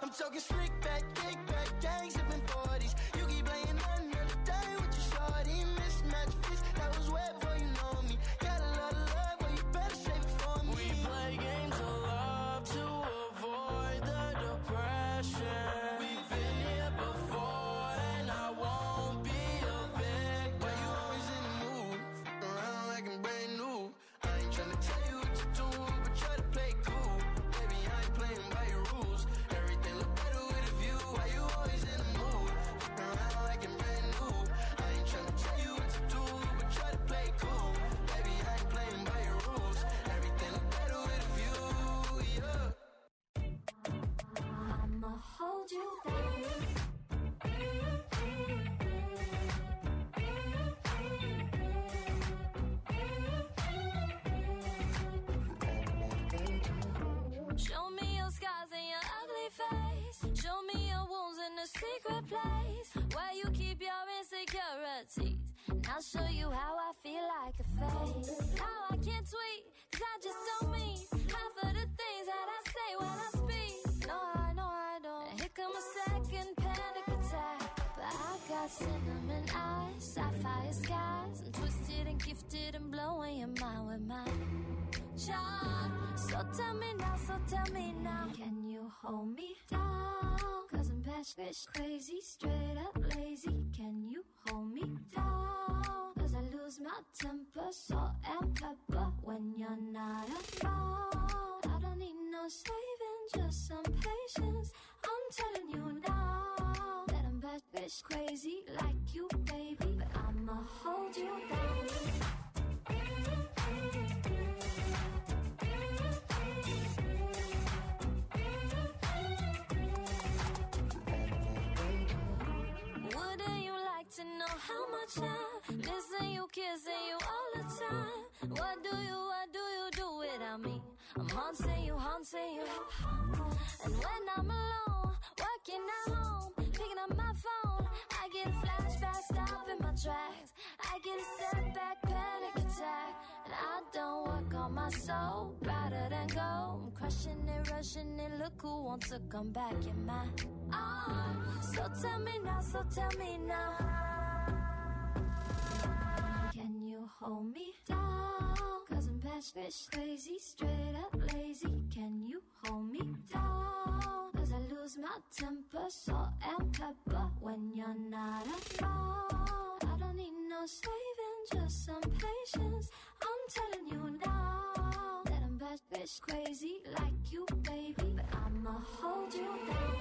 I'm talking slick back, kick back, gang sipping 40s. You keep playing another day with your shorty. Mismatch fits, that was wet before you know me. Got a lot of love, but you better save it for me. We play games of love to avoid the depression. We've been here before, and I won't be a victim. Why you always in the mood? Fuck around like I'm brand new. I ain't tryna tell you what to do, but try to play cool. Baby, I ain't playing by your rules. Everything look better with a view. Why you always in the mood? Fuck around like I'm brand new. I ain't tryna tell you what to do, but try to play cool. Baby, I ain't playing by your rules. Everything look better with a view, yeah. I'ma hold you down. Show me your scars and your ugly face. Show me your wounds in a secret place where you keep your insecurities. And I'll show you how I feel like a fake. How I can't tweet, cause I just don't mean half of the things that I say when I speak. No, I don't. And here come a second panic attack. But I got cinnamon eyes, sapphire skies. I'm twisted and gifted and blowing your mind with my charm. So tell me now, can you hold me down? Cause I'm batshit crazy, straight up lazy. Can you hold me down? Cause I lose my temper, salt and pepper when you're not around. I don't need no saving, just some patience. I'm telling you now that I'm batshit crazy like you, baby. But I'ma hold you down. Wouldn't you like to know how much I'm missing you, kissing you all the time? What do you do without me? I'm haunting you. And when I'm alone, working at home, picking up my phone, I get a flashback, stopping my tracks. I get a setback, panic attack. And I don't work on my soul, rather than go. I'm crushing it, rushing it, look who wants to come back in my arms. So tell me now, can you hold me down? Cause I'm batshit crazy, straight up lazy. Can you hold me down? Cause I lose my temper, salt and pepper when you're not around. I don't need no saving, just some patience. I'm telling you now that I'm batshit crazy like you, baby. But I'ma hold you down.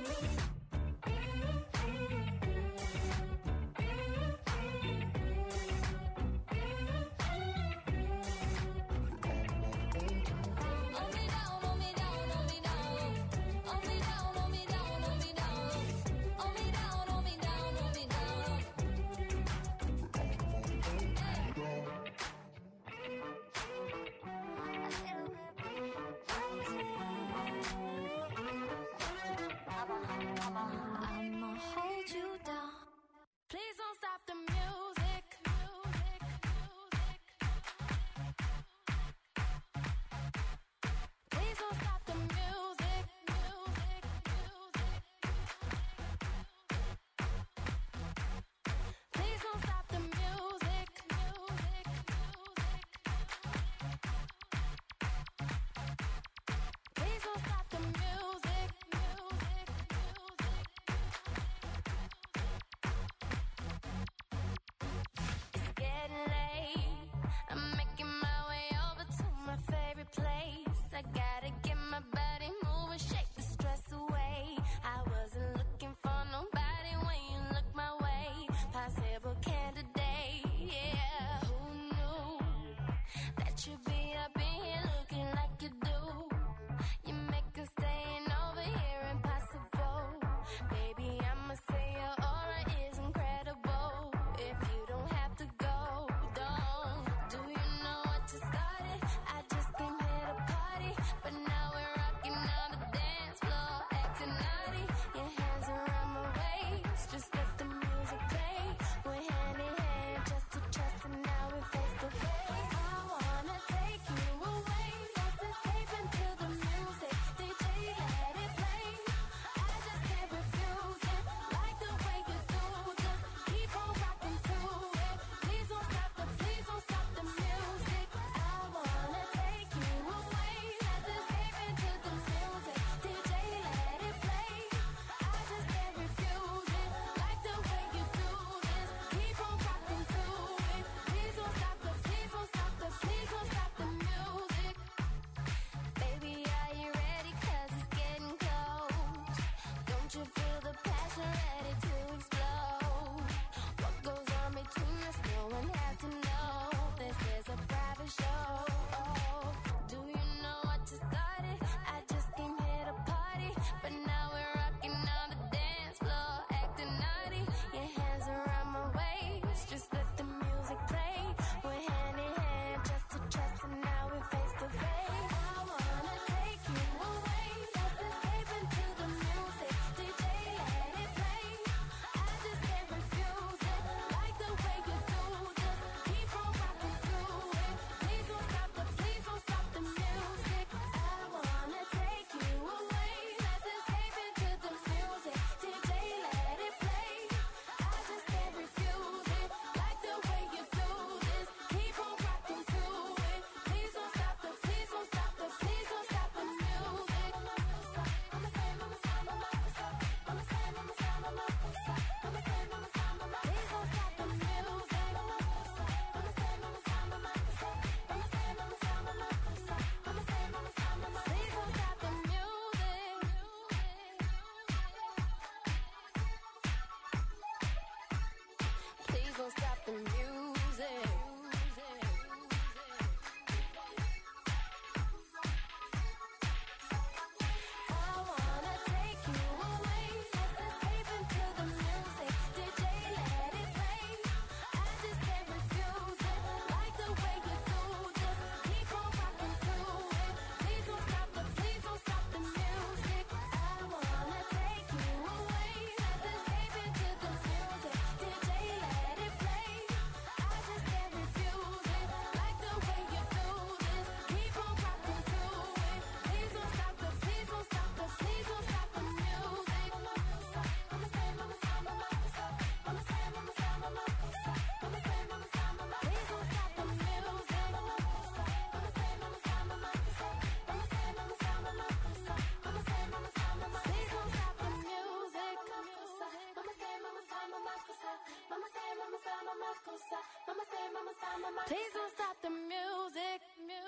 Please don't stop the music.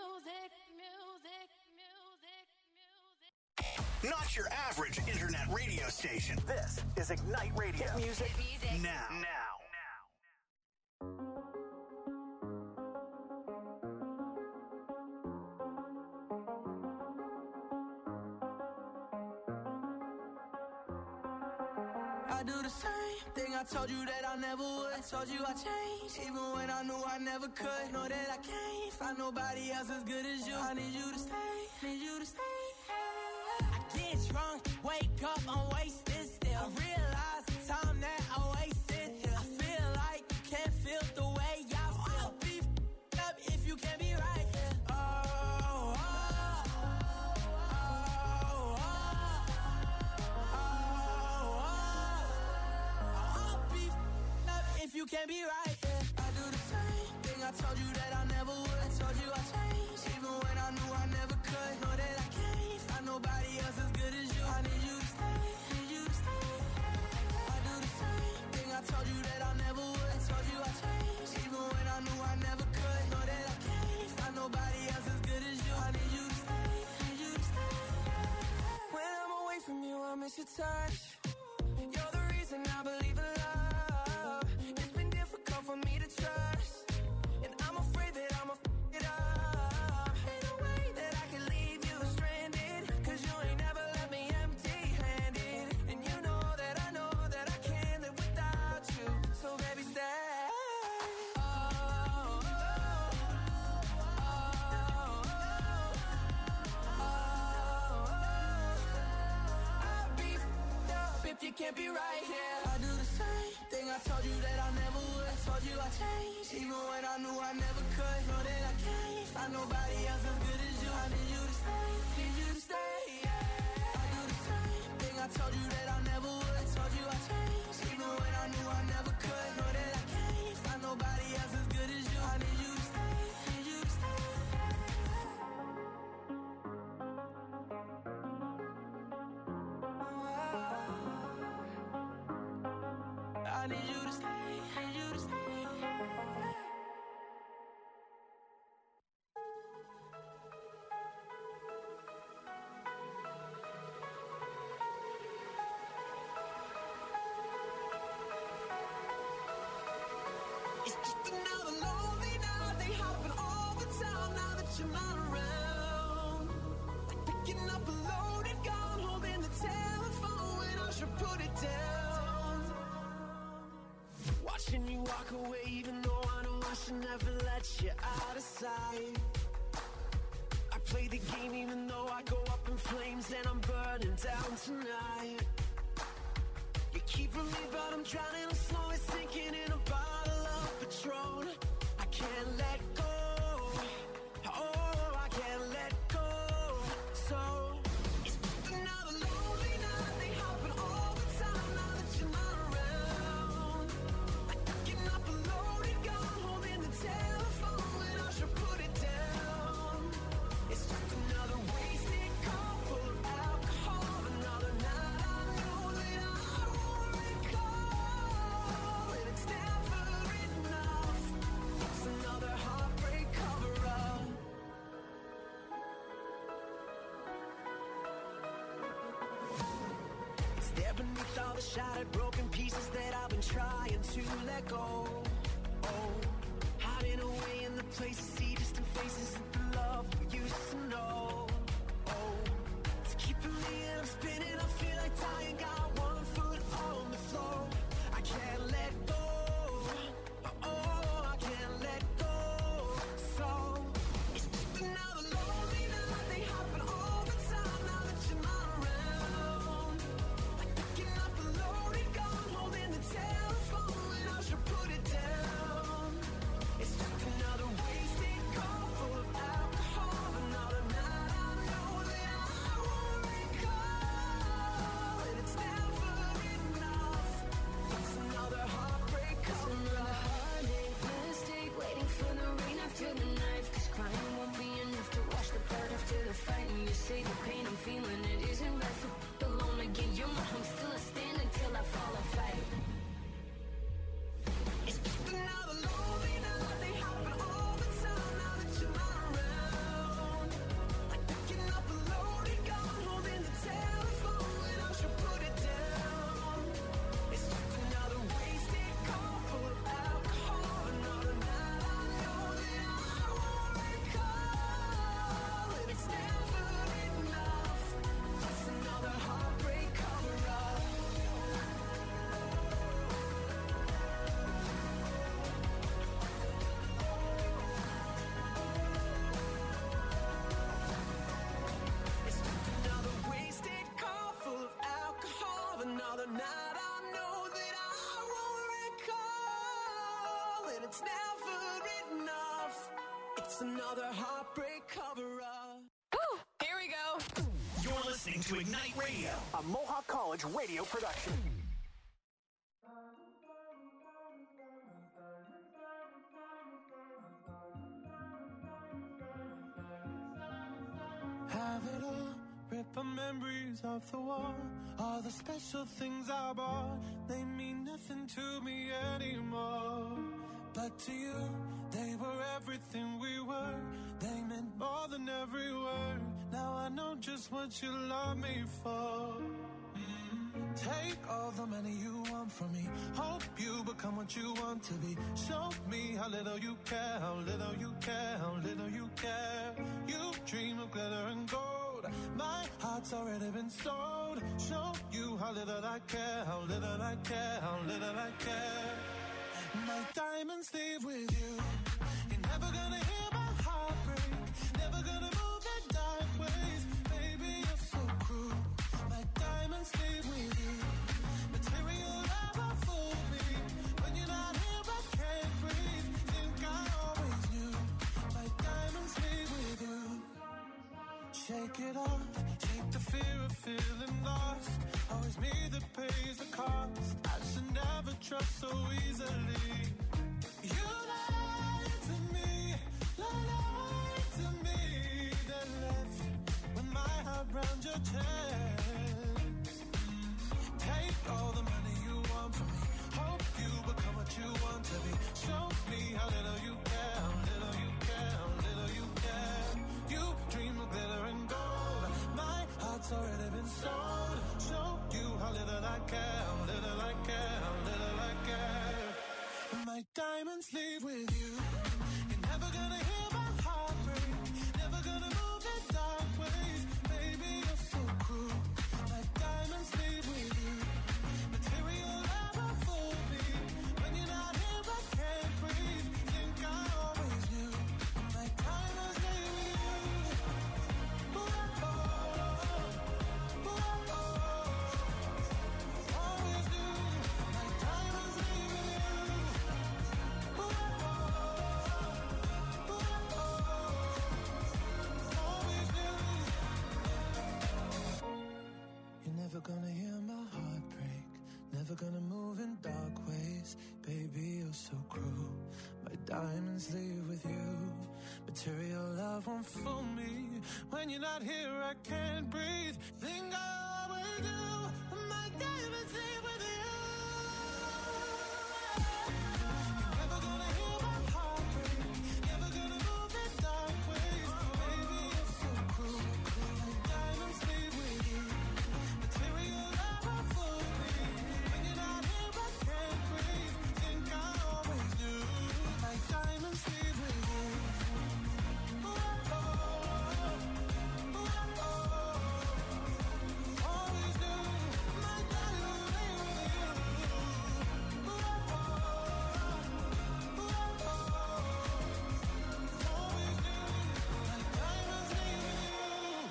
Not your average internet radio station. This is Ignite Radio. Hit music now. I do the same thing I told you that I never would. I told you I changed, even when I knew I never could. Know that I can't find nobody else as good as you. I need you to stay, need you to stay. I get drunk, wake up, I'm wasted still. I realize the time that I wasted here. I feel like you can't feel the way I feel. I'll be up if you can't be right here. If you can't be right, yeah. I do the same thing I told you that I never would. I told you I changed, even when I knew I never could. Know that I can't find nobody else as good as you. I need you to stay, need you to stay. I do the same thing I told you that I never would. I told you I changed, even when I knew I never could. Know that I can't find nobody else as good as you. I need you to stay, need you to stay. When I'm away from you, I miss your touch. You're the reason I believe in love. For me to trust, and I'm afraid that I'ma f it up. Ain't no way that I can leave you stranded, cause you ain't never left me empty-handed. And you know that I can't live without you. So baby, stay. I'll be f***ed up if you can't be right here. I do the same thing I told you that I never would. I told you I changed, even when I knew I never could. Know that I can't find nobody else as good as you. I need you to stay, need you to stay, yeah. I do the same thing I told you that I never would. I told you I changed, even when I knew I never could. Know that I can't find nobody else as good as you. I need you to stay, need you to stay. I need you to stay, need you to stay. It's just another lonely night. They happen all the time now that you're not around. Like picking up a loaded gun, holding the telephone when I should put it down. Watching you walk away, even though I know I should never let you out of sight. I play the game even though I go up in flames and I'm burning down tonight. You're keeping me, but I'm drowning, I'm slowly sinking in a bottle of Patron. I can't let go, oh, I can't let go. So, it's just another lonely night. They happen all the time now that you're not around. Like picking up a loaded gun, holding the telephone when I should put it down. It's just another wasted call full of alcohol. Another night I know that I won't recall. And it's never enough. It's another heartbreak cover-up. It's there beneath all the shattered, broken pieces that I've been trying to let go. Oh, hiding away in the places, see distant faces of the love we used to know. Oh, it's keeping me and I'm spinning. I feel like dying, got one foot on the floor. I can't let go, oh, I can't let go. So, it's just another lonely night. They happen all the time now that you're not around. Like picking up a loaded gun, holding the telephone when I should put it down. It's just another wasted call full of alcohol. Another night I know that I won't recall. night, I know that I won't recall, and it's never enough. It's another heartbreak cover-up. Woo! Here we go. You're listening to Ignite Radio, a Mohawk College radio production. Have it all, rip our memories off the wall. All the special things I bought, they mean nothing to me anymore. But to you, they were everything we were. They meant more than every word. Now I know just what you love me for. Take all the money you want from me. Hope you become what you want to be. Show me how little you care, how little you care, how little you care. You dream of glitter and gold. My heart's already been sold. Show you how little I care, how little I care, how little I care. My diamonds leave with you. You're never gonna hear my heart break. Never gonna move in dark ways. Baby, you're so cruel. My diamonds leave with you. Material never fooled me. When you're not here, I can't breathe. Think I always knew. My diamonds leave with you. Shake it off. Shake the fear of feeling lost. Always me that pays the cost. I should never trust so easily. You lied to me, lied to me. Then left with my heart round your chest. Take all the money you want from me. Hope you become what you want to be. Show me how little you care, how little you care, how little you care. You dream of glitter and gold. My heart's already been sold. Show you how little I care, how little I care, how little I care. And my diamonds leave with you. You're never gonna hear my heart break. Never gonna move in dark ways. Baby, you're so cruel. My diamonds leave with you. Material never fooled me. When you're not here, I can't breathe. Think I always knew. My diamonds leave with you. Ooh, oh, ooh, oh, always knew. My diamonds leave with you. Ooh, oh, always knew. You're never gonna hear my heart break. Never gonna move in dark ways. Baby, you're so cruel. My diamonds leave with you. Material love won't fool me. When you're not here, I can't breathe. Think I always do. My diamonds leave with you. You're never gonna hear my heart break. Never gonna move in dark ways. Baby, you're so cruel. My diamonds leave with you. Material never fooled me. When you're not here, I can't breathe. Think I always knew. My diamonds leave with you. Ooh, oh, ooh, oh, always knew. My diamonds leave with you. Ooh, oh, ooh, oh, always knew. My diamonds leave with you.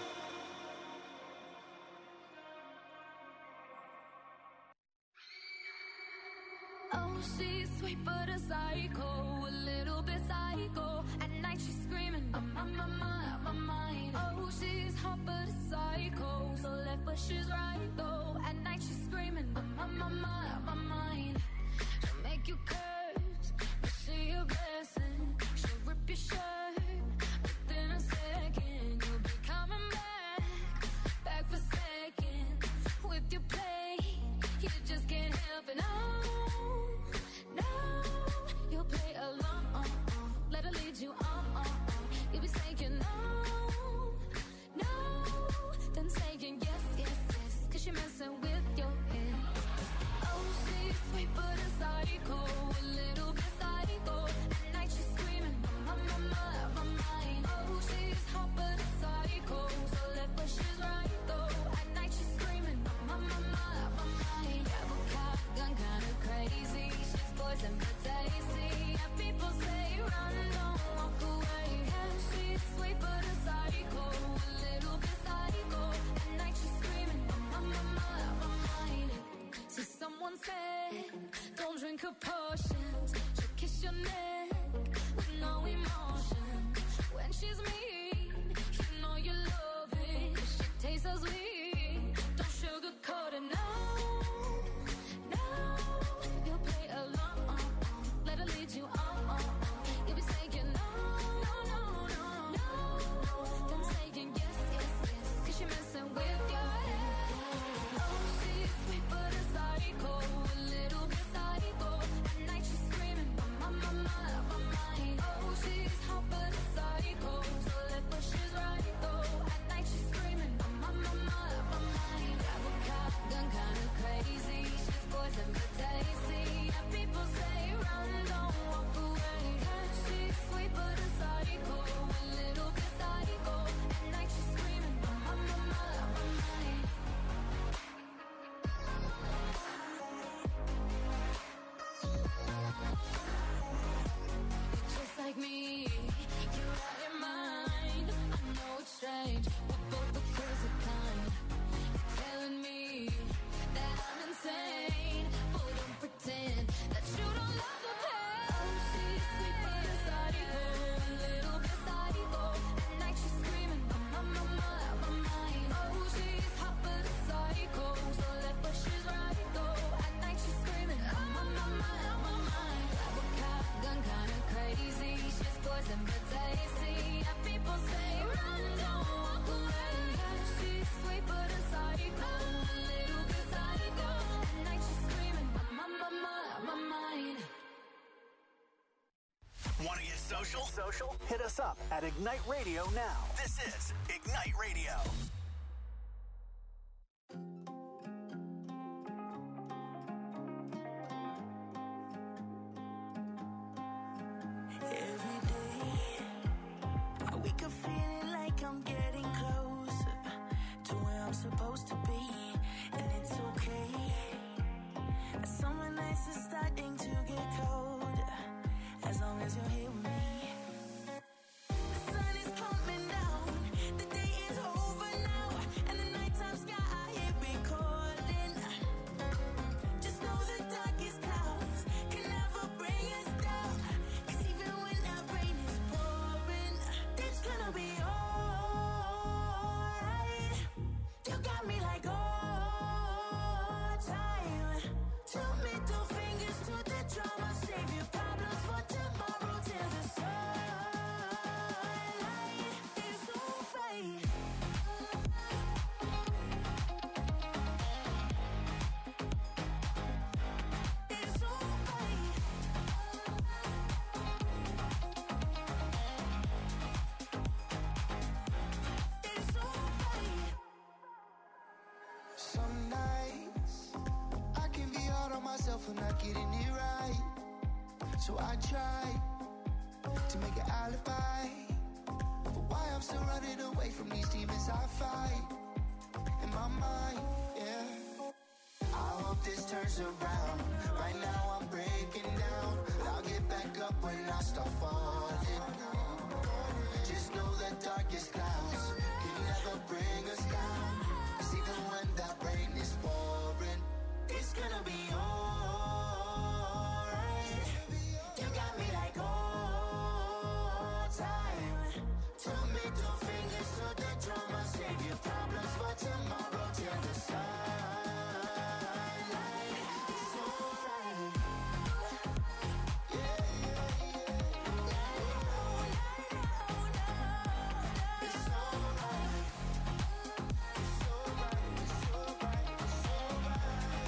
Oh, she's sweet but a psycho, a little bit psycho. At night she's screaming, I'm on my mind. Oh, she's hot but a psycho, so left but she's right though. At night she's screaming, I'm on my mind. She'll make you curse, but she a blessing. She'll rip your shirt within a second. You'll be coming back for seconds. With your play, you just can't help it. No, you'll play along. Let her lead you on. You'll be saying no, then saying yes, 'cause you're messing with your head. Oh, she's sweet but a psycho, a little bit psycho. At night she's screaming, I'm on my mind. Oh, she's hot but a psycho, so left but she's right though. At night she's screaming, I'm on my mind. Grab a cop, gun kinda crazy. She's poison but tasty. Yeah, people say run, don't walk drink her potions. She'll kiss your neck with no emotion. When she's mean, you know you love it. 'Cause she tastes so sweet. Don't sugarcoat it, no, no. You'll play along, let her lead you on. You'll be saying no, no, no, no, no. Then saying yes, yes, yes. 'Cause you're messing with your head. Oh, she's sweet but a psycho, a little bit psycho. At night she's screaming, my mind. Oh, she's hot but a psycho, so left but she's right though. At night she's screaming, my mind. Grab a cop, gun kinda crazy. She's poison but tasty. Yeah, people say run, don't walk away. She's sweet but a psycho, a little bit psycho. At night she's screaming, my mind. Just like me, you're out your mind. I know it's strange, we're both the crazy kind. You're telling me that I'm insane, but don't pretend that you don't love the pain. Oh, she's sweet but a psycho, a little bit psycho. At night she's screaming, my mind. Oh, she's hot but a psycho, so left but she's right though. At night she's screaming, my mind. Grab a cop, gun kinda crazy. She's poison but tasty. Yeah, people say run, don't walk away. She's sweet but a psycho, a little bit psycho. At night she's screaming, my mind. Want to get social? Hit us up at Ignite Radio now. This is Ignite Radio. Every day, I wake up feeling like I'm getting closer to where I'm supposed to be, and it's okay. Summer nights are starting to get colder, as long as you're here with me. The sun is coming down, the day is over now, and the nighttime sky here recording. Just know the darkest clouds can never bring us down. 'Cause even when that rain is pouring, it's gonna be alright. You got me like all time. Two middle fingers to the drama, save your problems for tomorrow till the sunlight is alright. It's alright. It's alright. Some nights I can be hard on myself for not getting it right. So I try to make an alibi for why I'm still running away from these demons I fight in my mind, yeah. I hope this turns around. Right now I'm breaking down, but I'll get back up when I start falling. Just know the darkest clouds can never bring us down. 'Cause even when that rain is pouring, It's gonna be alright. You got me like all time. Two middle fingers to the drama, save your problems for tomorrow till the sunlight is alright. yeah, yeah, yeah. It's alright. It's alright. It's alright. It's alright.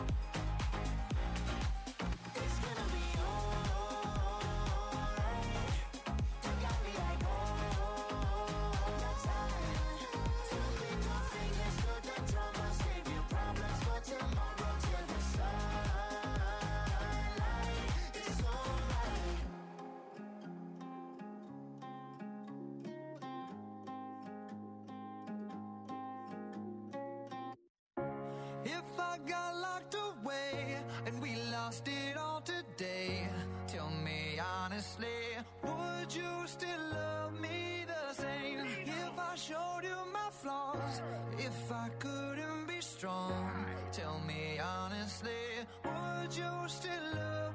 It's gonna be alright. You got me like all time. Two middle fingers to the drama, save your problems for tomorrow till the sunlight is alright. If I got locked away and we lost it all today, tell me honestly, would you still love me the same? If I showed you my flaws, if I couldn't be strong, tell me honestly, would you still love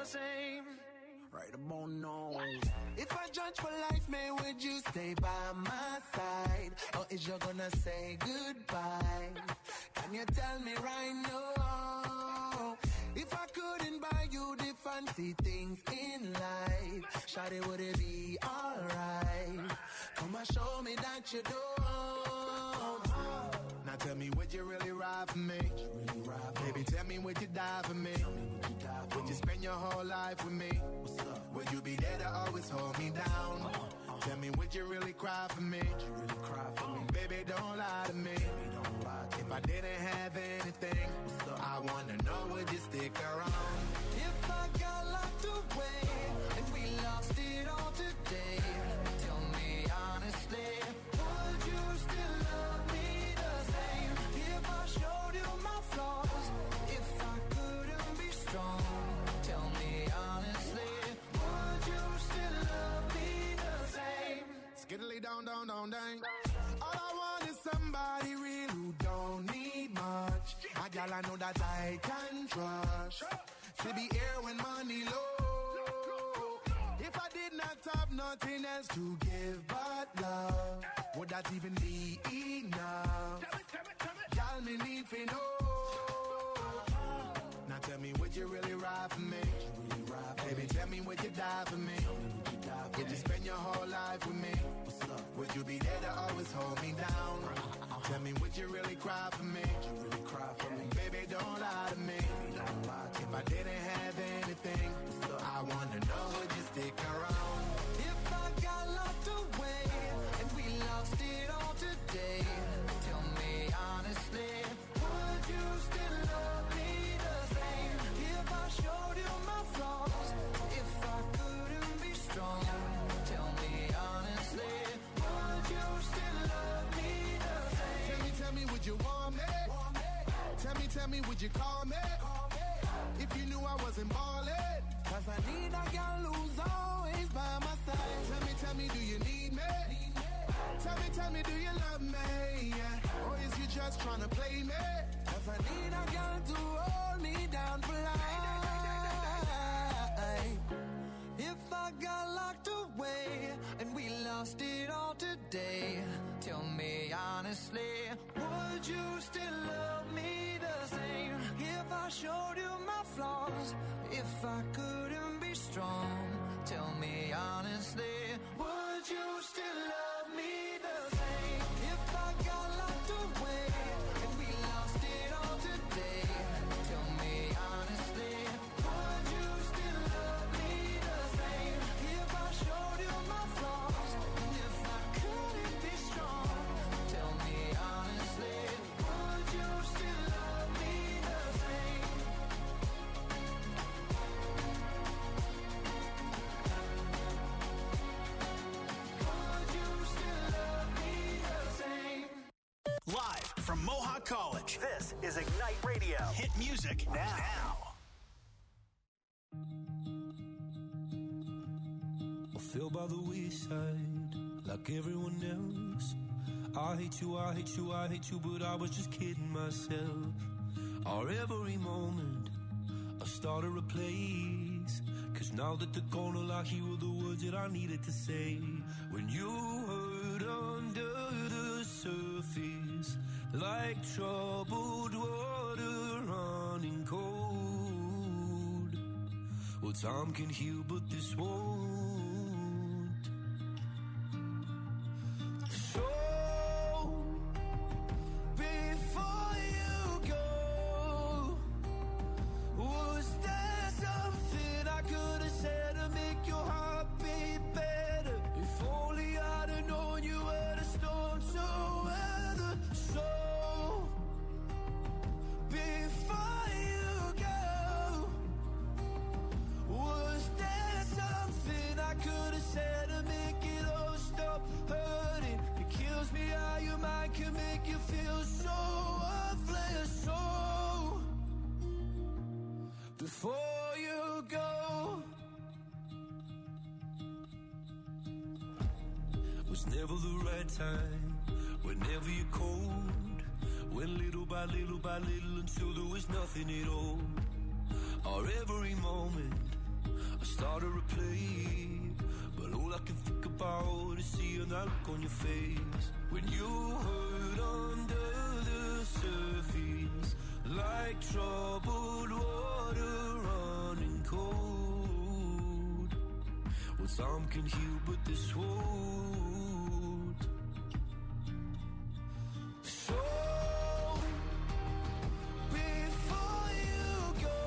same. Right about now. If I judge for life, man, would you stay by my side? Or is you gonna say goodbye? Can you tell me right now? If I couldn't buy you the fancy things in life, shawty, would it be alright? Come and show me that you don't. Now tell me, would you really ride for me? Baby, tell me, would you die for me? Would you spend your whole life with me? Would you be there to always hold me down? Tell me, would you really cry for me? Baby, don't lie to me. If I didn't have anything, I wanna know, would you stick around? If I got locked away and we lost it all today, tell me honestly, would you still love me the same? If I showed you my flaws, if I couldn't be strong, tell me honestly, would you still love me the same? Skiddly down, down, down, down. All I want is somebody real who don't need much. A gal I know that I can trust, to be here when money low. If I did not have nothing else to give but love, would that even be enough? Gal, me need to know. Now tell me, would you really ride for me? Baby, tell me, would you die for me? Would you spend your whole life with me? Would you be there to always hold me down? Tell me, would you really cry for me? Baby, don't lie to me. If I didn't have anything, I wanna know, would you stick around? If I got locked away and we lost it all today, tell me honestly, would you still love me the same? If I showed you my flaws, if I couldn't be strong, tell me honestly, would you still love me the same? Tell me, would you want me? Tell me, would you call me? If you knew I wasn't ballin', 'cause I need a girl who's always by my side. Tell me, do you need me? Tell me, do you love me? Yeah. Or is you just tryna play me? 'Cause I need a girl to hold me down for life. If I got locked away and we lost it all today, tell me honestly, would you still love me the same? If I showed you my flaws, if I couldn't be strong, tell me honestly, would you still love me the same? If I got locked away and we lost it all today, tell me honestly, would you still love me the same? If I showed you my flaws, and if I couldn't be strong, tell me honestly, would you still love me the same? Would you still love me the same? Live from Mohawk College, this is Ignite Radio. Hit music now. I fell by the wayside like everyone else. I hate you, I hate you, I hate you, but I was just kidding myself. Our every moment I started a place, 'cause now that they're gone, all I hear were the words that I needed to say. When you hurt under the surface, like troubled water running cold. Well, time can heal, but this won't. So before you go, was there something I could have said to make your heart beat better? If only I'd have known you were the storm to weather. So before you go, was there something I could have said to make it all stop hurting? It kills me how your mind can make you feel so worthless. So before you go, was never the right time, whenever you're cold. Went little by little by little until there was nothing at all. Our every moment I started to play, but all I can think about is seeing that look on your face when you hurt under the surface, like troubled water running cold. Well, some can heal, but this won't. So before you go,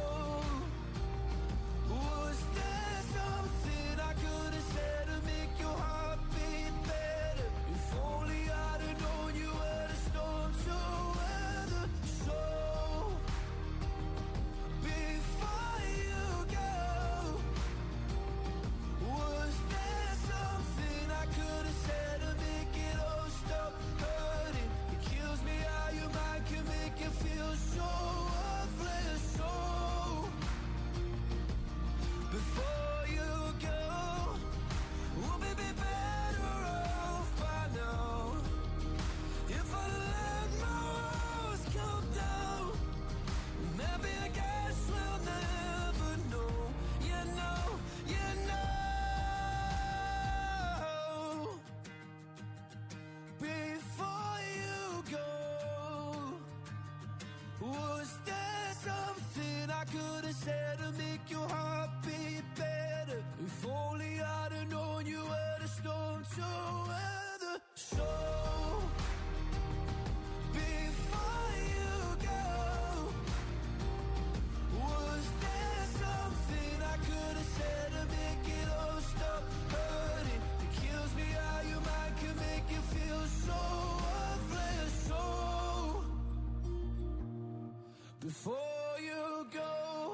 was there something I could have said to make your heart beat better? If only I'd have known you were the storm to weather. So before you go, was there something I could have said to make it all stop hurting? It kills me how your mind can make you feel so worthless. So before you go, we'll be better off by now. If I let my walls come down, maybe I guess we'll never know. You know, you know. Before you go, was there something I could have said to make your heart beat better? If only I'd have known you were the storm to weather. So before you go, was there something I could have said to make it all stop hurting? It kills me how your mind can make you feel so worthless. So before you go.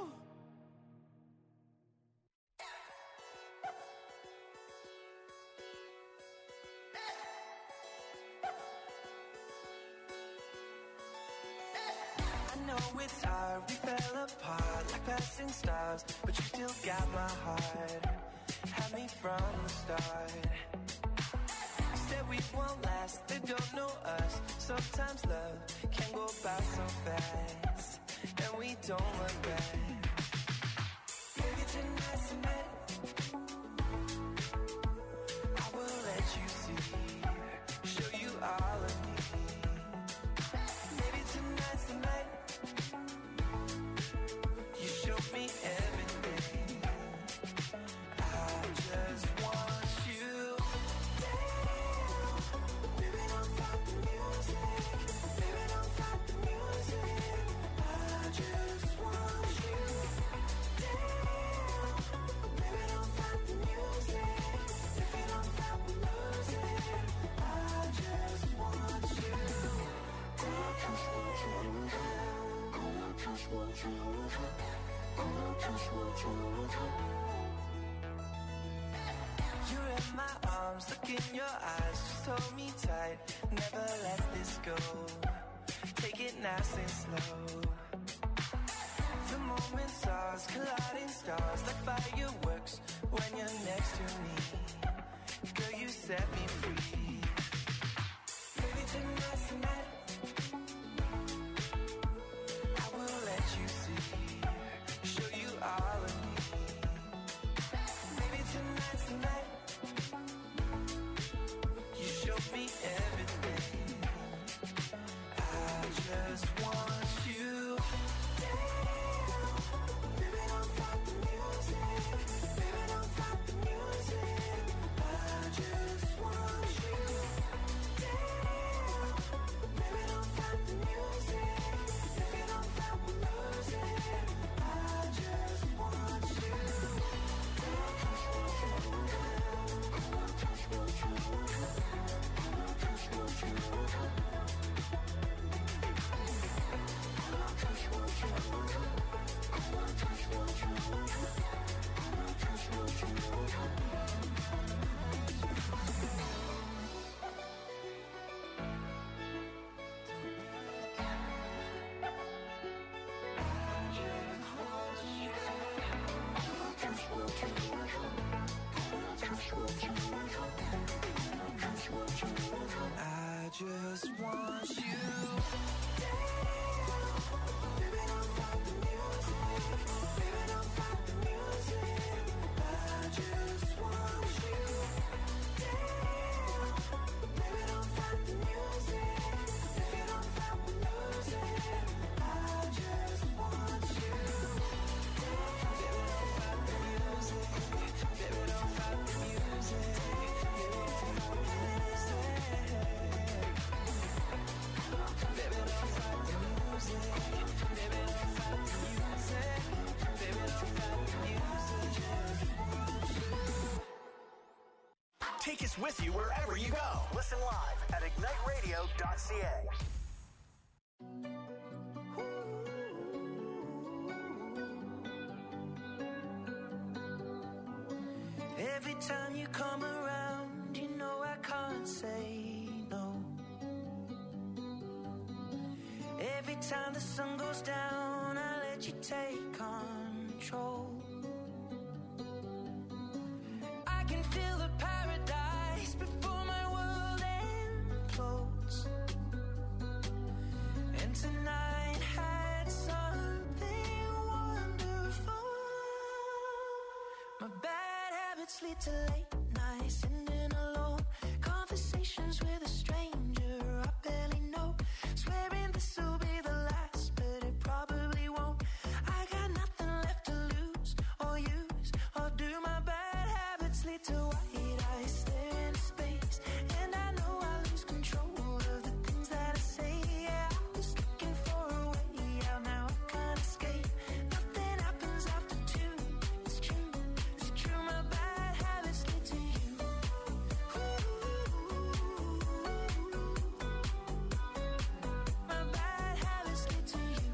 I know it's hard, we fell apart like passing stars, but you still got my heart. Had me from the start. Said we won't last, they don't know us. Sometimes love can go by so fast, and we don't look back. Maybe tonight's the night I will let you see, show you all of me. Maybe tonight's the night you show me everything. I just want you down. Baby, don't stop the music. Baby, don't stop the music. I just want you down. Baby, don't stop the music. If you don't stop the music, I just want you You're in my arms, look in your eyes, just hold me tight, never let this go. Take it nice and slow. The moment's ours, colliding stars like fireworks when you're next to me. Girl, you set me free. Maybe tonight's the night I will let you see, show you all of me. Maybe tonight's the night you show me everything. I just want you down. Baby, don't stop the music. Baby, don't stop the music. I just want Take us with you wherever you go. Listen live at igniteradio.ca. Every time you come around, you know I can't say no. Every time the sun goes down, I let you take control. I can feel the paradise before my world implodes. And tonight had something wonderful. My bad habits lead to late nights, sitting alone, conversations with a stranger I barely know, swearing this will be the last, but it probably won't. I got nothing left to lose or use, or do. My bad habits lead to white eyes, stare into space, and I know I lose control of the things that I say. Yeah, I was looking for a way out, now I can't escape. Nothing happens after two. It's true, it's true. My bad habits lead to you. My bad habits lead to you.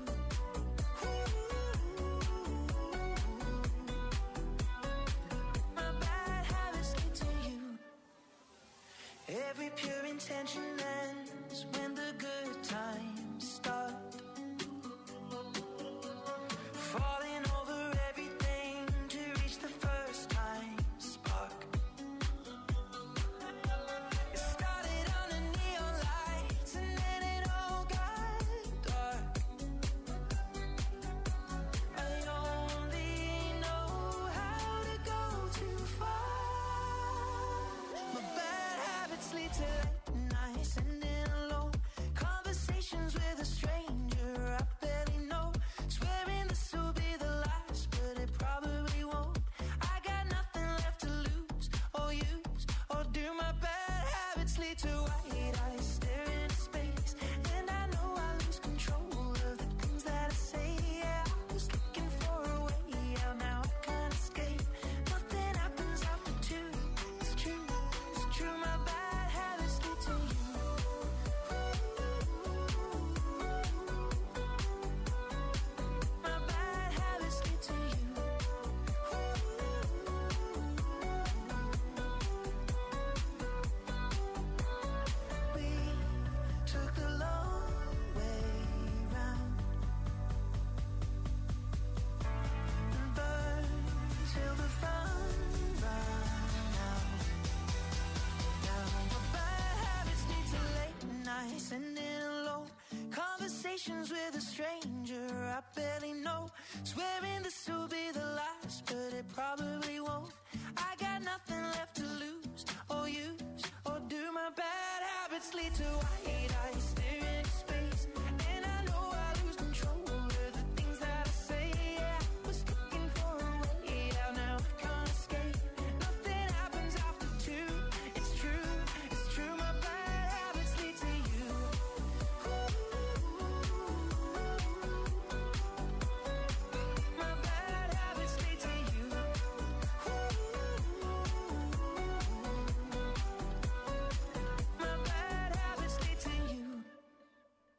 My bad habits lead to you. Every pure intention ends when the good times start. Falling over everything to reach the first time spark. It started under neon lights and then it all got dark. I only know how to go too far. My bad habits lead to late nights, sitting alone, conversations with a stranger I barely know, swearing this will be the last, but it probably won't. I got nothing left to lose or use, or do. My bad habits lead to white eyes, stare into space, and I know I lose control of the things that I say. Yeah, I was looking for a way out, now I can't escape. Nothing happens after two. It's true, it's true. My bad habits lead to you. My bad habits lead to you. We took the long way round and burned till the fun ran out. Now my bad habits lead to late nights, sitting alone, conversations with a stranger I barely know, swearing this will be the last, but it probably won't. I got nothing left to lose or use, or do. My bad habits lead to white eyes, stare into space, and I know I lose control of the things that I say. Yeah, I was looking for a way out, now I can't escape. Nothing happens after two. It's true, it's true. My bad habits lead to you. My bad habits lead to you. My bad habits lead to you.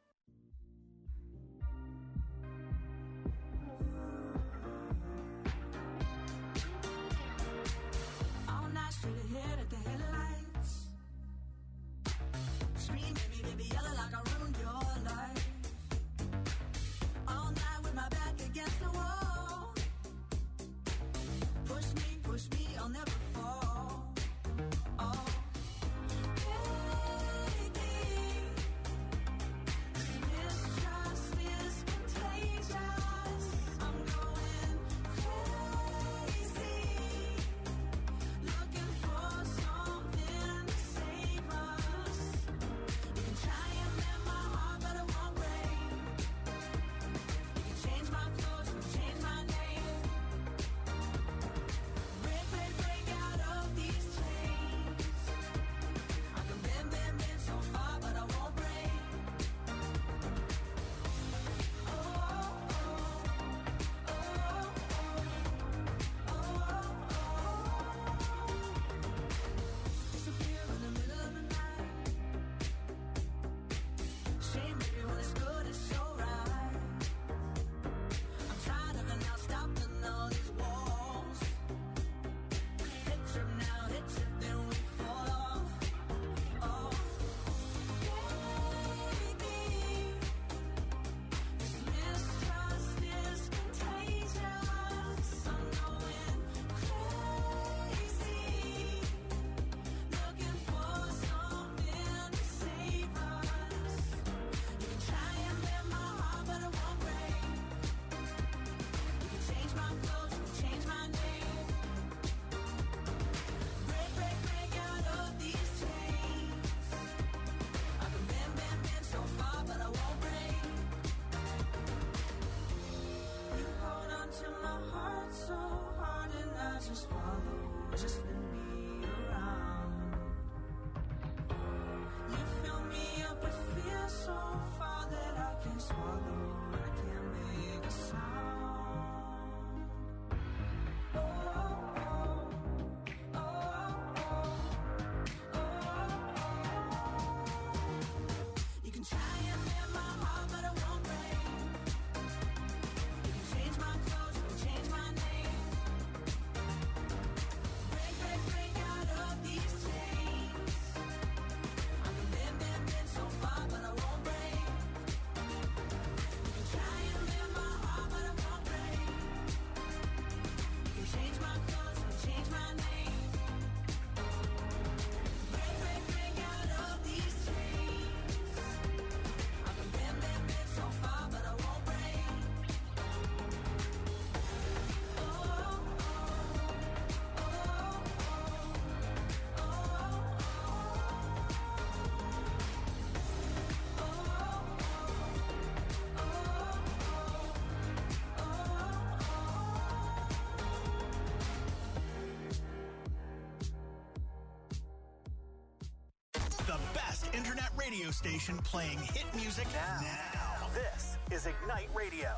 internet radio station playing hit music now. This is Ignite Radio.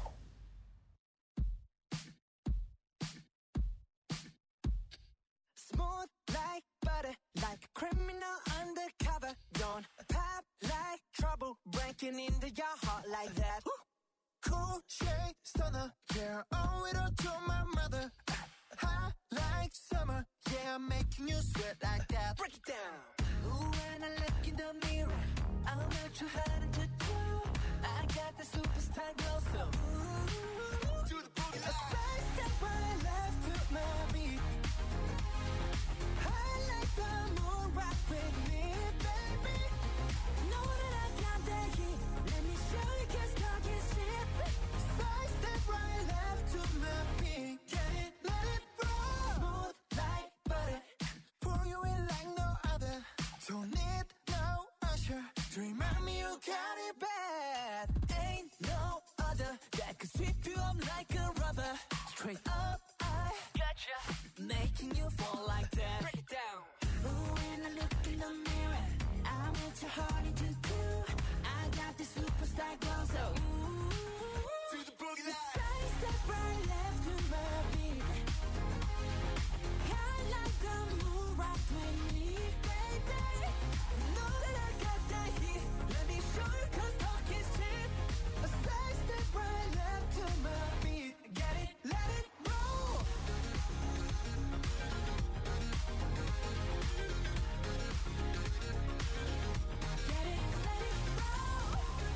Smooth like butter, like a criminal undercover. Don't pop like trouble, breaking into your heart like that. Cool shade stunner, yeah, owe it all to my mother. Hot like summer, yeah, I'm making you sweat like that. Break it down. Ooh, when I look in the mirror, I'm not too hard to do. I got the superstar glow, so ooh, to the booty. A side step right left to my beat. I like the moon rock with me, baby. Know that I got that heat. Let me show you, 'cause talk is cheap. Side step right left to my beat. Get it, let it roll. Smooth like butter. Pour you in like no other. Don't need no usher to remind me you got it bad. Ain't no other that could sweep you up like a rubber. Straight up, I gotcha. Making you fall like that. Break it down. Ooh, when I look in the mirror, I'm what your heart to do. I got this superstar glow, so ooh, to the boogie line. Side step right left to my beat. I like the moon rock with me, baby. Know that I got that heat. Let me show you, 'cause talk is cheap. A side step right left to my beat. Get it, let it roll. Get it, let it roll.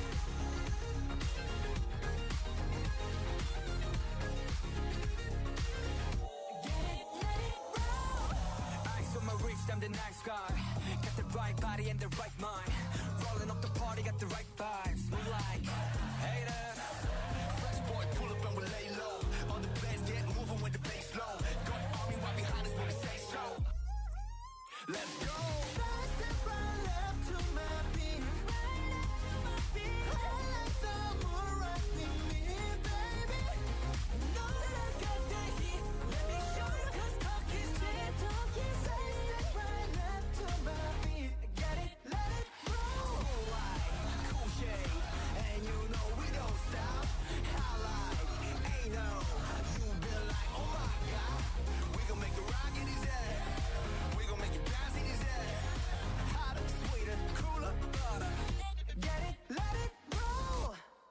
Get it, let it roll. Ice on my wrist, I'm the nice guy. Got the right body and the right mind. Rolling up the party, got the right vibes. Move like haters. Fresh boy, pull up and we lay low. All the players get moving when the bass low. Got the army right behind us when we say so. Let's go. Side step right left to my beat. I like the moon rock with me, baby. Know that I got that heat. Let me show you, 'cause talk is cheap. Side step right left to my beat. Get it, let it roll. Cool shade, and you know we don't stop. Highlight, ain't no. You been like, oh my God. We gon' make it rock in his head. We gon' make it bounce in his head. Hotter, sweeter, cooler, butter. Get it, let it roll.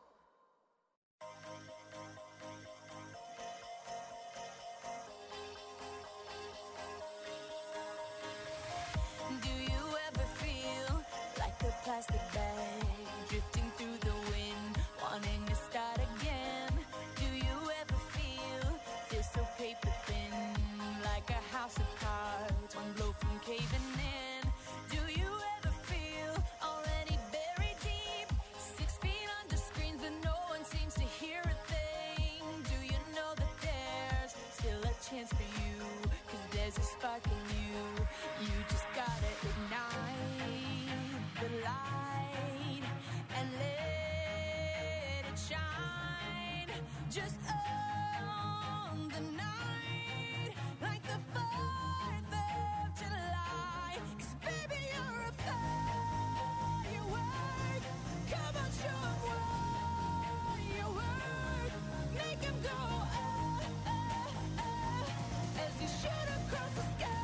Do you ever feel like a plastic bag drifting through the wind, wanting to start again? Do you ever feel so paper thin, like a house of cards, one blow from caving in? Do you ever feel already buried deep, 6 feet under screens, but no one seems to hear a thing? Do you know that there's still a chance for you, 'cause there's a spark in you? You just gotta ignite the light and let it shine. Just own the night like the 4th of July. 'Cause baby, you're a firework. Come on, show 'em what you work. Make 'em go, oh, oh, oh, as you shoot across the sky.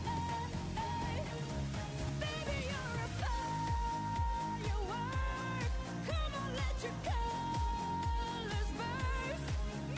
Baby, you're a firework. Come on, let your colors burst.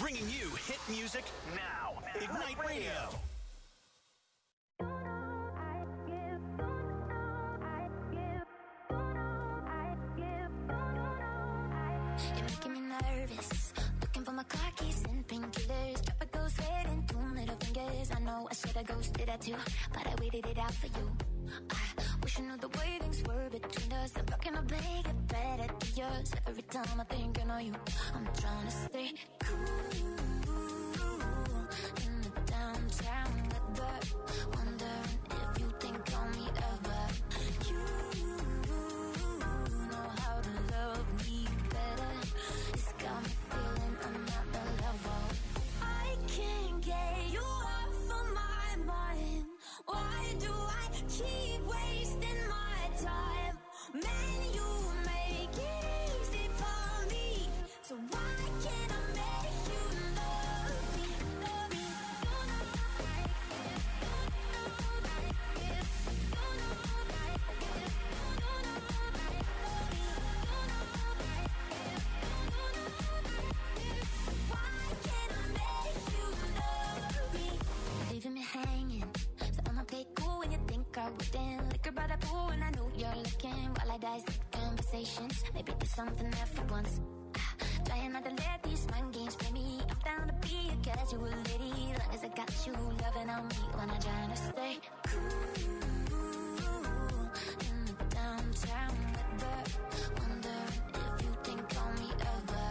bringing you hit music now. Ignite Radio. You're making me nervous. Looking for my car keys and painkillers. Drop a ghost red and 2 middle fingers. I know I should've ghosted that too, but I waited it out for you. I wish I knew the way things were between us. I'm rocking a big and better to yours. Every time I think I know you, I'm trying to stay cool in the downtown weather. Wondering if you think on me ever. You know how to love me better. It's got me feeling I'm not the level. I can't get you off of my mind. Why do I keep wasting my time? Man, you make it easy for me. So why can't I make you love me? Love me. You know like it. You know like it. You know like it. You know like it. Love me. You know like it. You know like it. So why can't I make you love me? Leaving me hanging. So I'ma play cool when you think I wouldn't. Liquor by the pool and I know you're looking. While I dissect conversations, maybe there's something there for once. Trying not to let these mind games play me. I'm down to be a casual lady, long as I got you loving on me when I'm trying to stay cool in the downtown weather. Wondering if you think on me ever.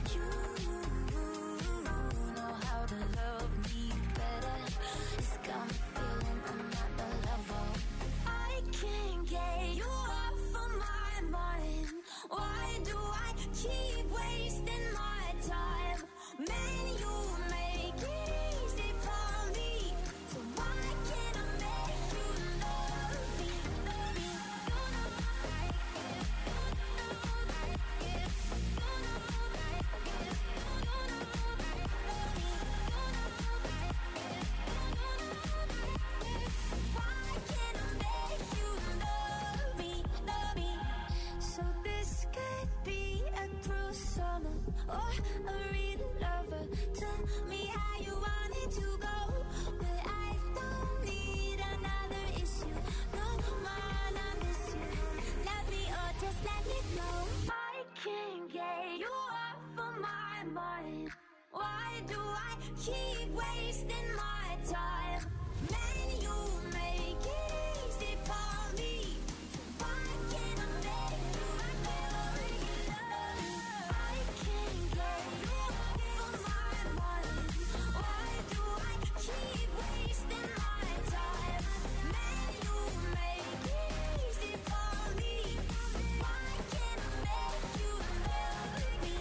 You know how to love me better. It's got me feeling I'm not the level. I can't get you off of my mind. Why do I keep wasting my time? Man, you make it easy for me. So why can't I make you love me? Love me. You know like it. You know like it. You know like it. You know like it. Love me. You know like it. You know like it. So why can't I make you love me? Love me. So this could be a cruel summer or a real lover. Tell me how you want it to go, but I don't need another issue. No man, I miss you. Love me or just let me go. I can't get you off of my mind. Why do I keep wasting my time? Man, you make it easy for me. So why can't I make you love me? I can't get you off of my mind. Why do I keep wasting my time? Man, you make it easy for me. So why can't I make you love me?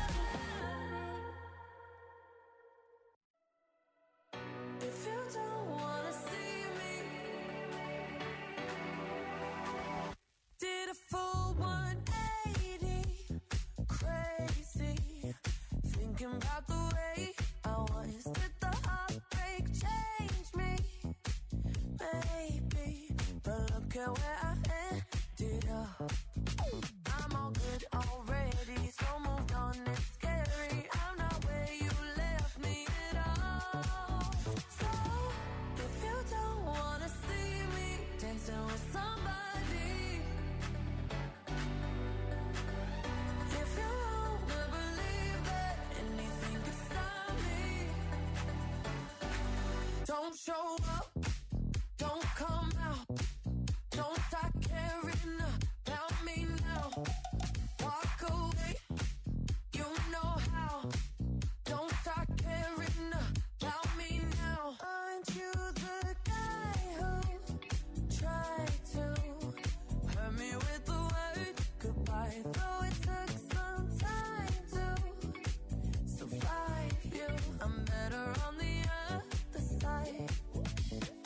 If you don't wanna see me, did a full 180, crazy, thinking about the way I was. Did the heartbreak change me? Maybe, but look at where I ended up. I'm all good already, so moved on, it's scary. I'm not where you left me at all. So, if you don't wanna see me dancing with somebody, if you wanna believe that anything could stop me, don't show up, don't come out, don't start caring about me now. Walk away, you know how. Don't start caring about me now. Aren't you the guy who tried to hurt me with the word goodbye? Though it took some time to survive you, I'm better on the other side.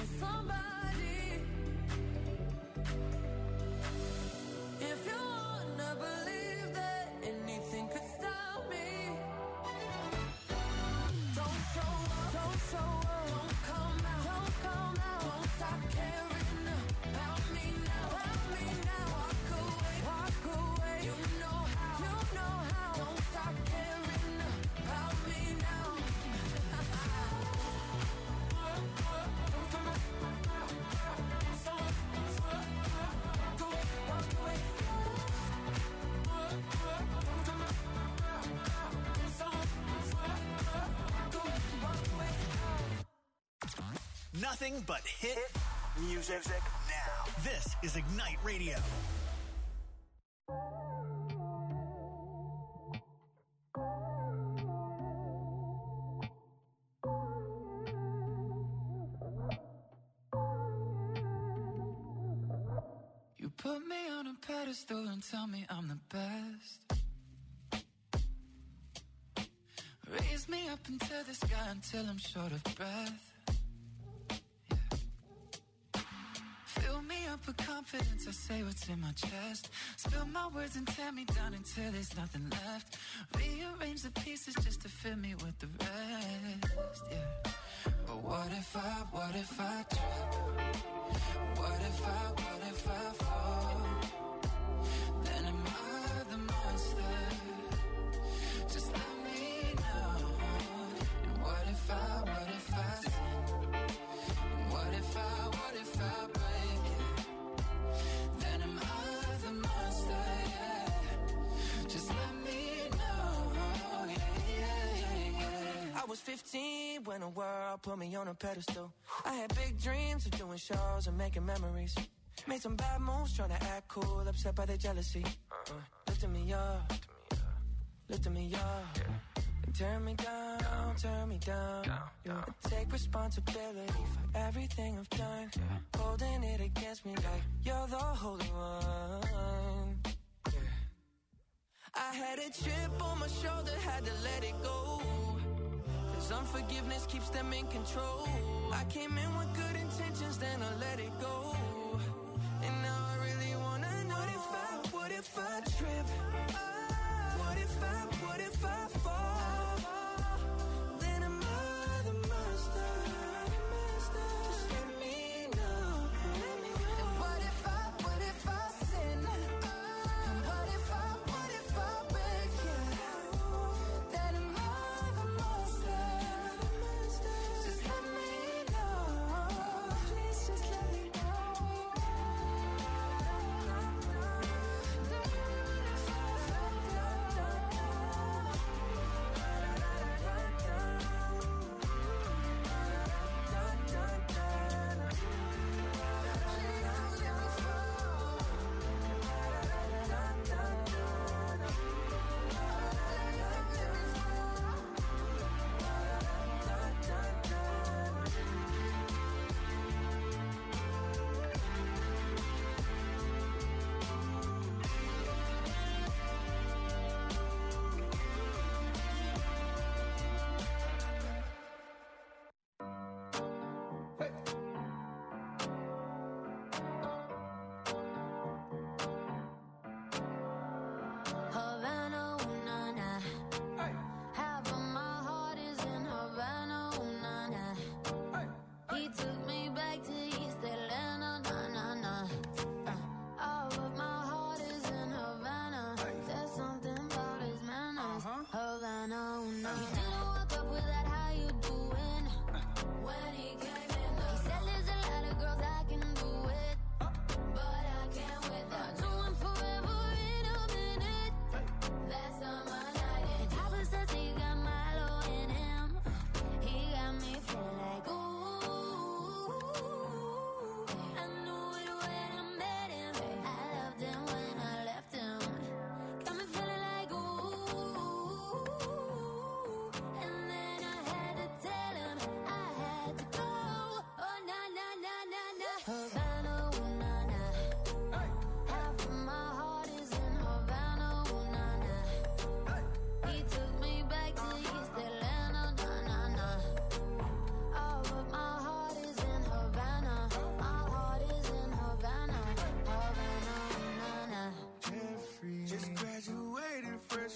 with somebody. If you wanna believe that anything could stop me, don't show up, don't come out, don't stop caring about me now, walk away, you know how, don't stop caring about me now. Nothing but hit music now. This is Ignite Radio. You put me on a pedestal and tell me I'm the best. Raise me up into the sky until I'm short of breath. Fill me up with confidence, I say what's in my chest. Spill my words and tear me down until there's nothing left. Rearrange the pieces just to fill me with the rest, yeah. But what if I trip? What if I fall? Then am I the monster? Just let me know. And what if I sin? And what if I break it? Then am I the monster, yeah. Just let me know, yeah. I was 15 when the world put me on a pedestal. I had big dreams of doing shows and making memories. Made some bad moves trying to act cool, upset by the jealousy. Lifting me up, and turn me down. Yeah. I take responsibility for everything I've done. Holding it against me like you're the holy one. Yeah. I had a chip on my shoulder, had to let it go. Cause unforgiveness keeps them in control. I came in with good intentions, then I let it go. And now I really wanna know what if I trip? What if I fall? Then am I the monster? Just let me know. And what if I sin? And what if I break it? Then am I the monster? Just let me know. Please just let me know.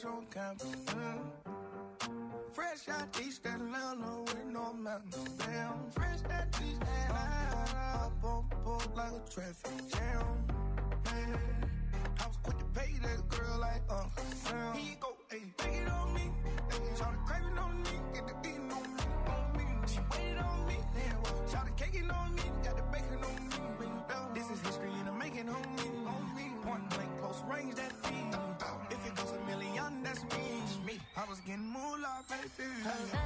on campus. Fresh out East Atlanta with no mountains. Damn, fresh out East Atlanta. Up on board like a traffic jam. Man, I was quick to pay that girl like Uncle Sam. Here you go, ayy, take it on me. Ayy, shout the craving on me, get the beating on me, She waited on me, then shout the caking on me, got the bacon on me. This is history and I'm making on me. Point blank, close range, that feed. If it goes a million, that's me. I was getting moolah, baby.